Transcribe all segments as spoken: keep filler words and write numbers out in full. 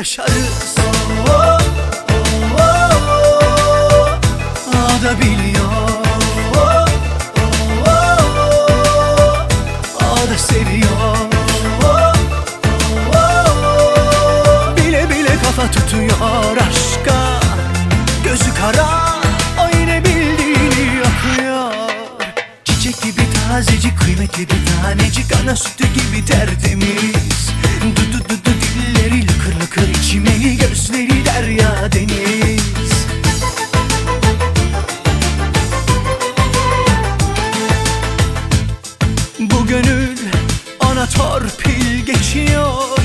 yaşarız. Oh, oh, oh, o da biliyor. Oh, oh, oh, o da seviyor. Oh, oh, bile bile kafa tutuyor aşka. Gözü kara, o yine bildiğini okuyor. Çiçek gibi tazecik, kıymetli bir tanecik, ana sütü gibi tertemiz. Du du du du dilleri lıkır lıkır içimeli, gözleri derya deniz. Bu gönül ona torpil geçiyor,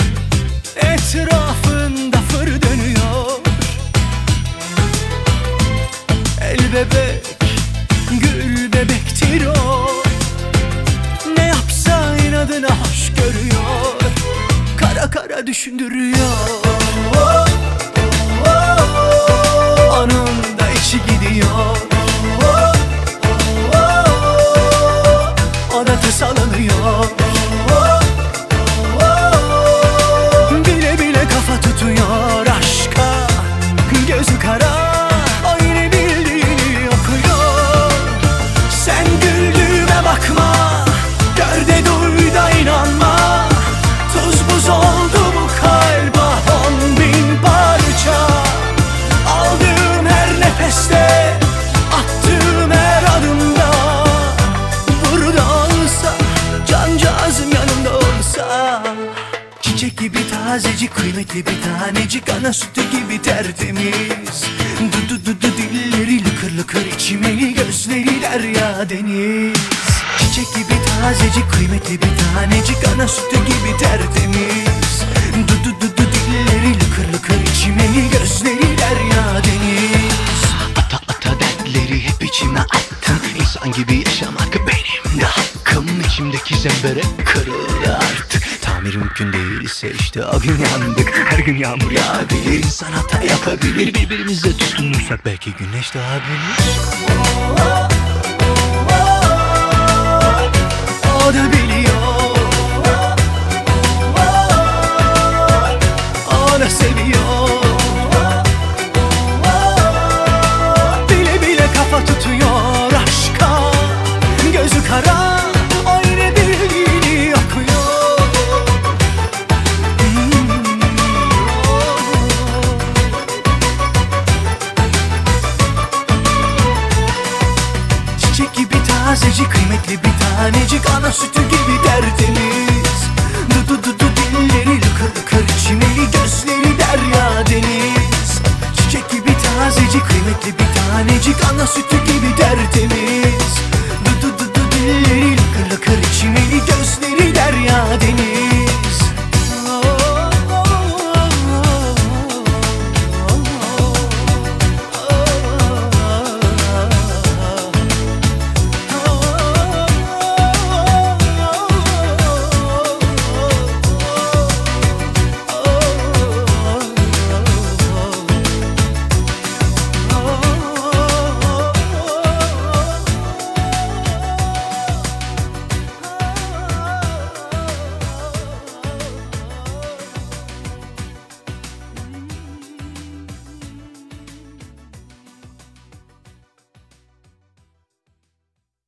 etrafında fır dönüyor. El bebek, gül bebektir o, ne yapsa inadına hoş görüyor. Kara kara düşündürüyor. Oh, oh, oh, onun da içi gidiyor. Oh, oh, oh, o da tasalanıyor. Oh, oh, bile bile kafa tutuyor aşka. Gözü kara, o yine bildiğini okuyor. Sen güldüğüme bakma, gör de duy da inanma. Tuz buz oldu bu kalp, on bin parça. Aldığım her nefeste, attığım her adımda. Burada olsa, cancağızım yanımda olsa. Çiçek gibi tazecik, kıymetli bir tanecik, ana sütü gibi tertemiz. Du du du du dilleri lıkır lıkır içimeli, gözleri derya deniz. Çiçek gibi tazecik, kıymetli bir tanecik, ana sütü gibi tertemiz. Du du du du dilleri lıkır lıkır içimeli, gözleri derya deniz. Ata ata dertleri hep içime attım. İnsan gibi yaşamak benim de hakkım. İçimdeki zembere kırıldı artık. Tamir mümkün değilse işte o gün yandık. Her gün yağmur yağabilir, insan hata yapabilir. Birbirimize tutunursak belki güneş doğabilir. O da biliyor. O da seviyor. Bile bile kafa tutuyor aşka. Gözü kara, o yine bildiğini okuyor. hmm. Çiçek gibi tazecik, kıymetli bir tanecik, ana sütü gibi tertemiz. Du du du du dilleri lıkır lıkır içimeli, gözleri derya deniz. Çiçek gibi tazecik, kıymetli bir tanecik, ana sütü gibi tertemiz.